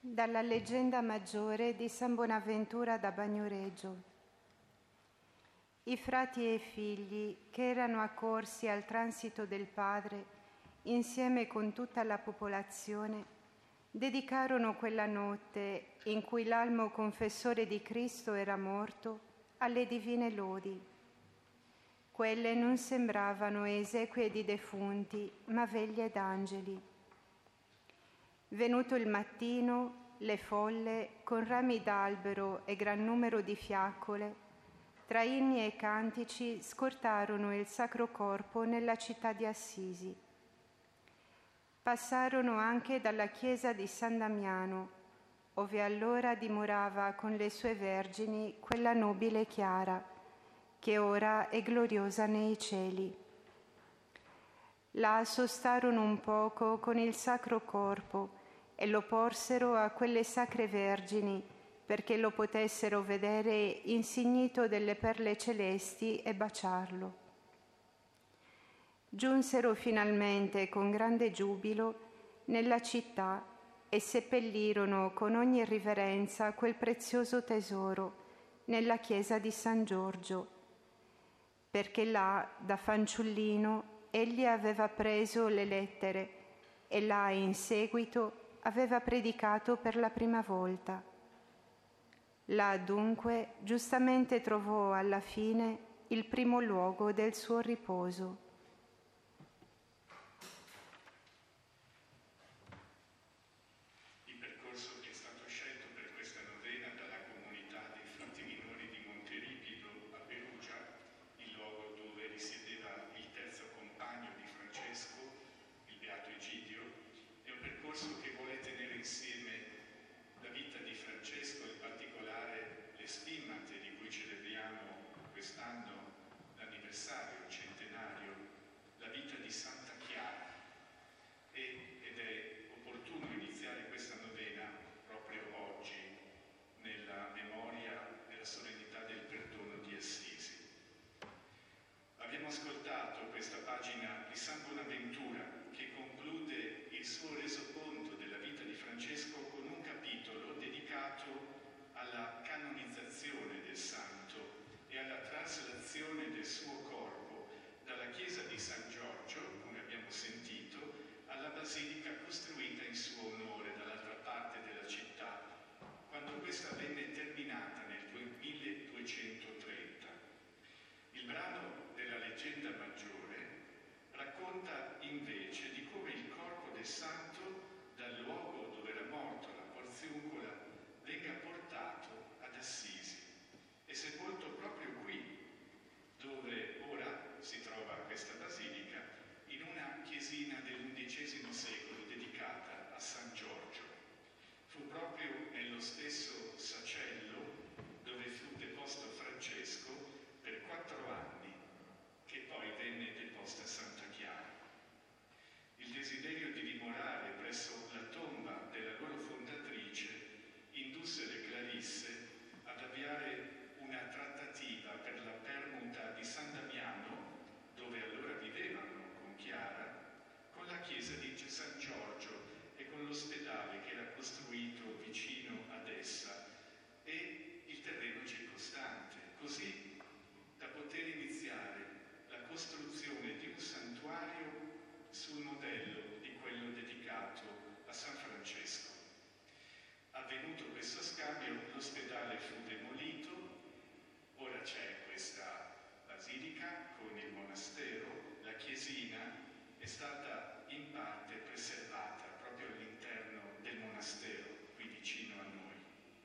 Dalla leggenda maggiore di San Bonaventura da Bagnoregio. I frati e i figli, che erano accorsi al transito del Padre, insieme con tutta la popolazione, dedicarono quella notte, in cui l'almo confessore di Cristo era morto, alle divine lodi. Quelle non sembravano esequie di defunti, ma veglie d'angeli. Venuto il mattino, le folle, con rami d'albero e gran numero di fiaccole, tra inni e cantici scortarono il Sacro Corpo nella città di Assisi. Passarono anche dalla chiesa di San Damiano, ove allora dimorava con le sue vergini quella nobile Chiara, che ora è gloriosa nei cieli. La sostarono un poco con il Sacro Corpo e lo porsero a quelle sacre vergini perché lo potessero vedere insignito delle perle celesti e baciarlo. Giunsero finalmente con grande giubilo nella città e seppellirono con ogni riverenza quel prezioso tesoro nella chiesa di San Giorgio, perché là, da fanciullino, egli aveva preso le lettere e là in seguito aveva predicato per la prima volta. Là dunque giustamente trovò alla fine il primo luogo del suo riposo. Il percorso che è stato scelto per questa novena dalla comunità dei frati minori di Monteripido a Perugia, il luogo dove risiedeva il terzo compagno di Francesco, il Beato Egidio, è un percorso che vuole tenere insieme la vita di Francesco, in particolare le stimmate di cui celebriamo quest'anno l'anniversario, il centenario, la vita di Santa Chiara. Ed è opportuno iniziare questa novena proprio oggi, nella memoria della solennità del perdono di Assisi. Abbiamo ascoltato questa pagina di San Bonaventura che conclude il suo resoconto della vita di Francesco con un capitolo dedicato alla canonizzazione del santo e alla traslazione del suo corpo dalla chiesa di San Giorgio, come abbiamo sentito, alla basilica costruita in suo onore dall'altra parte della città, quando questa venne terminata nel 1230. Il brano della leggenda maggiore racconta invece di come il corpo del santo, dal luogo dove era morto la Porziuncola, venga portato ad Assisi e sepolto proprio qui, dove ora si trova questa basilica, in una chiesina dell'XI secolo dedicata a San Giorgio. Fu proprio nello stesso sacello dove fu deposto Francesco per 4 anni, che poi venne deposta Santa Chiara. Il desiderio di dimorare presso la tomba della loro fondatrice indusse le Clarisse ad avviare una trattativa per la permuta di San Damiano, dove allora vivevano con Chiara, con la chiesa di San Giorgio e con l'ospedale che era costruito vicino ad essa e il terreno circostante, così da poter iniziare la costruzione di un santuario sul modello di quello dedicato a San Francesco. Avvenuto questo scambio, l'ospedale fu demolito, ora c'è questa basilica con il monastero, la chiesina è stata in parte preservata proprio all'interno del monastero, qui vicino a noi.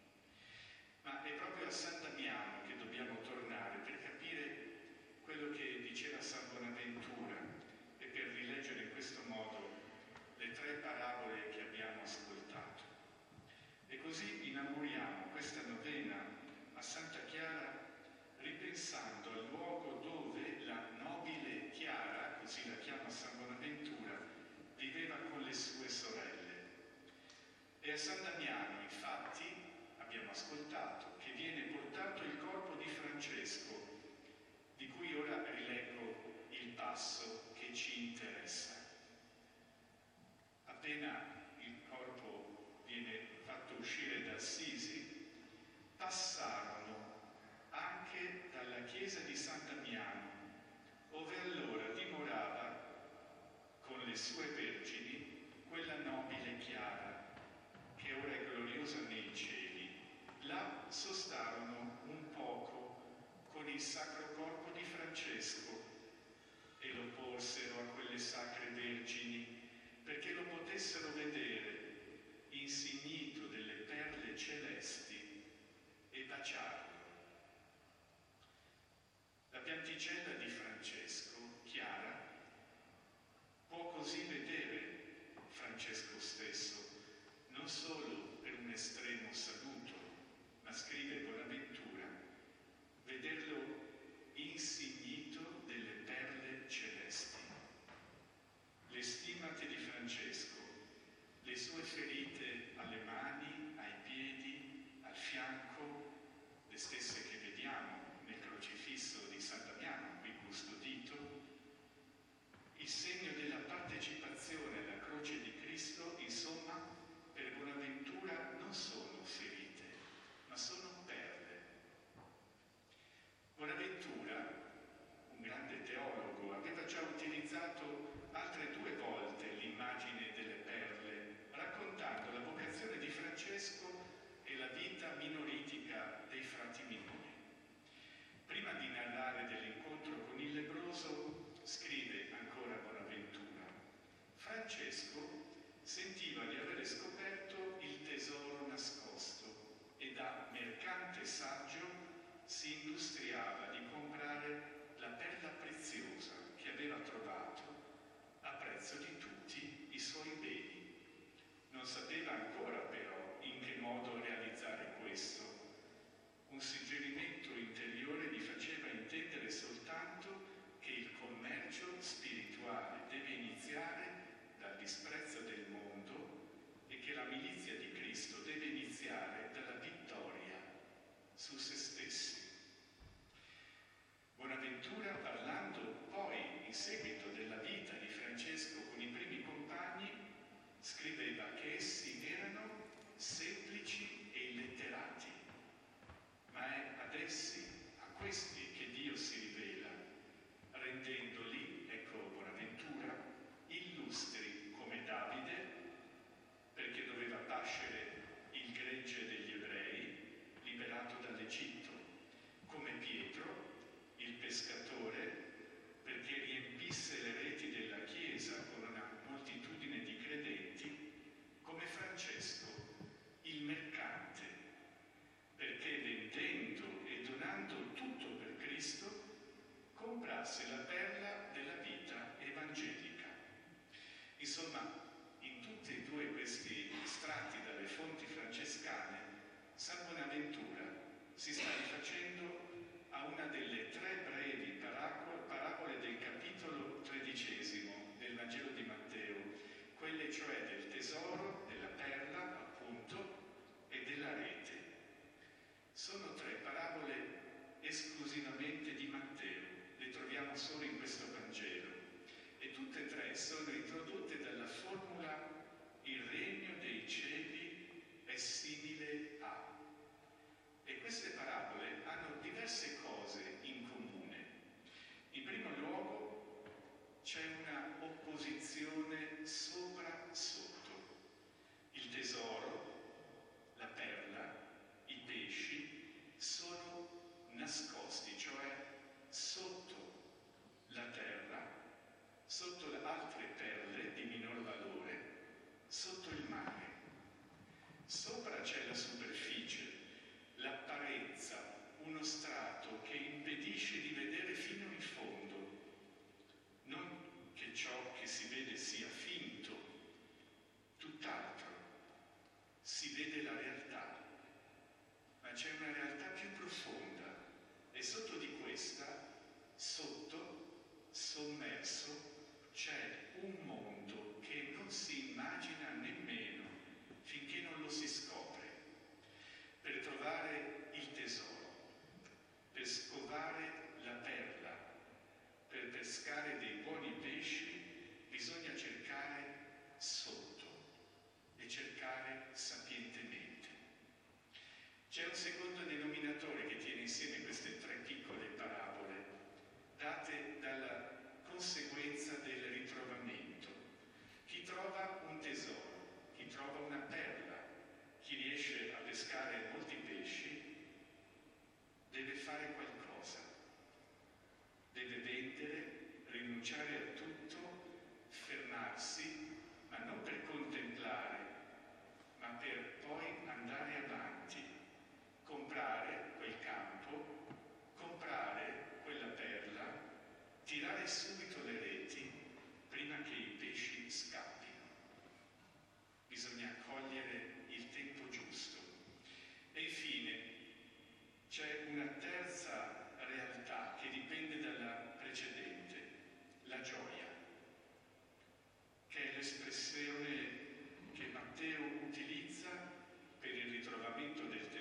Ma è proprio a San Damiano che dobbiamo tornare per capire quello che diceva San Bonaventura e per rileggere in questo modo le 3 parabole che abbiamo ascoltato. E così inauguriamo questa novena a Santa Chiara ripensando al luogo dove la nobile Chiara, così la chiama San Bonaventura, viveva con le sue sorelle. E a San Damiano, infatti, abbiamo ascoltato che viene portato il corpo di Francesco, di cui ora rileggo il passo che ci interessa. Appena il corpo viene fatto chiesa di San Damiano, ove allora dimorava con le sue vergini quella nobile Chiara, che ora è gloriosa nei cieli. Là sostarono un poco con il sacro corpo di Francesco e lo porsero a quelle sacre vergini perché lo potessero vedere insignito delle perle celesti e baciarlo. La pianticella di Francesco, Chiara, può così vedere Francesco stesso, non solo per un estremo saluto, ma scrive Bonaventura, vederlo insignito delle perle celesti. Le stimate di Francesco, le sue ferite alle mani, ai piedi, al fianco, le stesse che vediamo nel crocifisso di San Damiano, qui custodito, il segno della partecipazione alla croce di Cristo, insomma, per Bonaventura non sono ferite, ma sono perle. Bonaventura, un grande teologo, aveva già utilizzato altre 2 volte l'immagine delle perle, raccontando la vocazione di Francesco e la vita minoritica dei frati minori. Prima di narrare dell'incontro con il lebbroso, scrive ancora Bonaventura: Francesco sentiva di avere scoperto il tesoro nascosto e da mercante saggio si industriava di comprare la perla preziosa che aveva trovato a prezzo di tutti i suoi beni. Non sapeva ancora però in che modo realizzare questo. Un suggerimento interiore gli faceva intendere soltanto che il commercio spirituale deve iniziare dal disprezzo del mondo e che la milizia di Cristo deve iniziare dalla vittoria su se stessi. Bonaventura, parlando poi in seguito della vita di Francesco con i primi compagni, scriveva che essi erano semplici e illetterati, ma è ad essi, a questi, che Dio si rivela, rendendoli, ecco Bonaventura, illustri come Davide, perché doveva pascere il gregge degli ebrei, liberato dall'Egitto, come Pietro, il pescatore, perché riempisse le reti della Chiesa con una moltitudine di credenti, come Francesco, il mercante, perché vendendo e donando tutto per Cristo, comprasse la perla della vita evangelica. Insomma, in tutti e 2 questi estratti dalle fonti francescane, San Bonaventura si sta rifacendo a una delle 3 brevi parabole del capitolo 13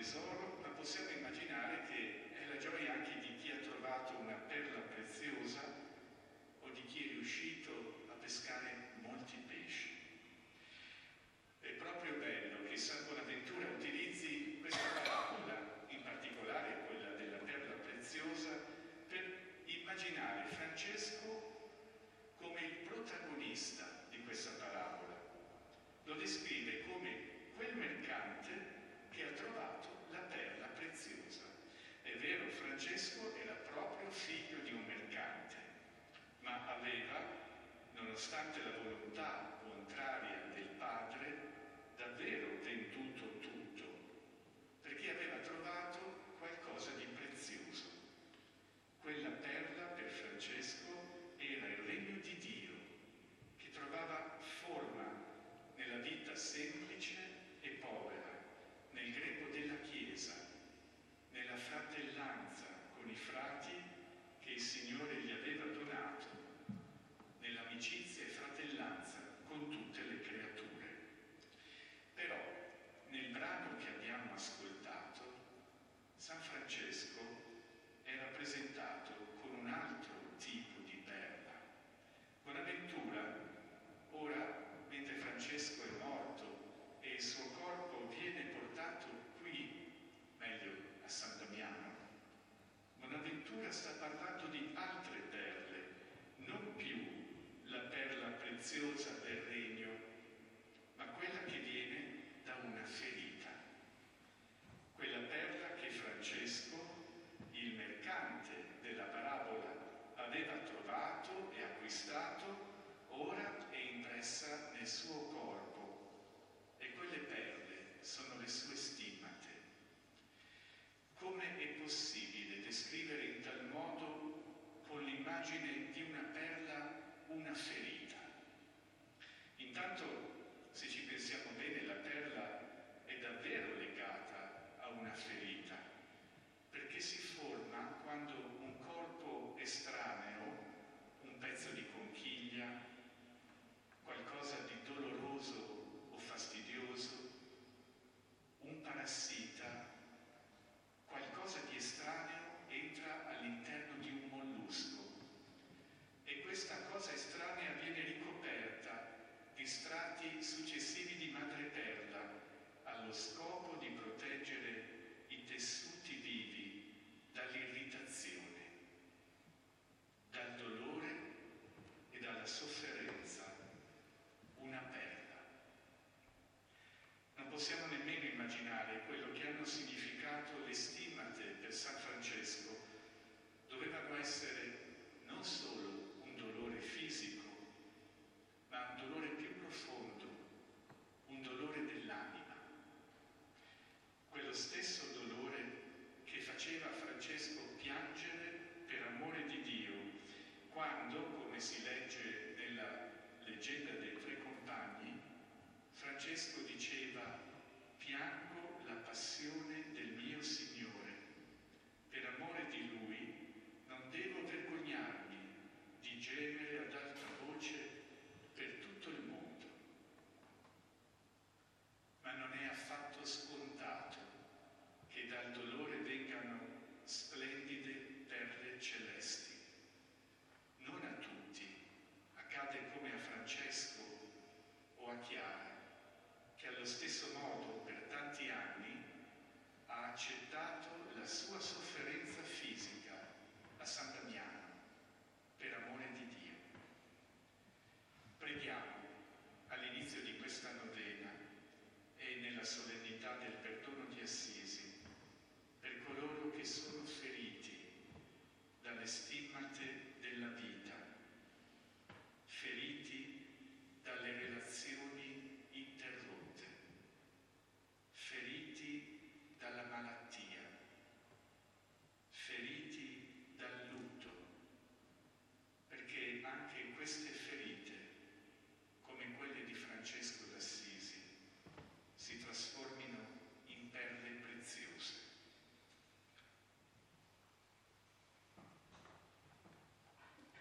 tesoro, ma possiamo immaginare che è la gioia anche di chi ha trovato una perla preziosa o di chi è riuscito a pescare molti pesci. È proprio bello che San Bonaventura utilizzi questa parabola, in particolare quella della perla preziosa, per immaginare Francesco come il protagonista di questa parabola. Lo descrive come quel mercante che ha trovato la perla preziosa. È vero, Francesco era proprio figlio di un mercante, ma aveva, nonostante la volontà contraria del padre, davvero venduto tutto, perché aveva trovato qualcosa di prezioso. Quella perla per Francesco era il regno di Dio, che trovava forma nella vita semplice e povera, nel greco della Chiesa, nella fratellanza con i frati che il Signore gli aveva donato, nell'amicizia e fratellanza con tutte le creature. Però, nel brano che abbiamo ascoltato, San Francesco è rappresentato con un altro tipo di perla. Bonaventura, ora, mentre Francesco è morto e il suo corpo viene portato qui, meglio a San Damiano, Bonaventura sta parlando di altre perle, non più la perla preziosa del regno, ma quella che viene da una ferita. Quella perla che Francesco, il mercante della parabola, aveva trovato e acquistato, ora è impressa nel suo corpo, e quelle perle sono le sue stimmate. Come è possibile descrivere in tal modo, con l'immagine di una perla, una ferita? Intanto, se ci pensiamo bene, la perla è davvero legata a una ferita, perché si forma quando un corpo estraneo, un pezzo di conchiglia, qualcosa di doloroso o fastidioso, un parassita, qualcosa di estraneo entra all'interno di un mollusco e questa cosa estranea viene ricoperta di strati successivi di madreperla allo scopo di proteggere i tessuti vivi dall'irritazione, dal dolore e dalla sofferenza. Una perla. Non possiamo nemmeno immaginare quello che hanno significato le stimmate per San Francesco. Dovevano essere non solo un dolore fisico, ma un dolore più profondo, un dolore dell'anima. Quello stesso dolore che faceva Francesco piangere per amore di Dio, quando, come si legge nella leggenda dei tre compagni, Francesco diceva: piango la passione del mio Signore. Per amore di Lui non devo vergognarmi di gemere ad alta voce per tutto il mondo. Ma non è affatto scontato che dal dolore vengano splendide perle celesti. Non a tutti accade come a Francesco o a Chiara, che allo stesso modo per tanti anni ha accettato la sua sofferenza fisica a San Damiano per amore di Dio. Preghiamo all'inizio di questa novena e nella solennità del perdono di Assisi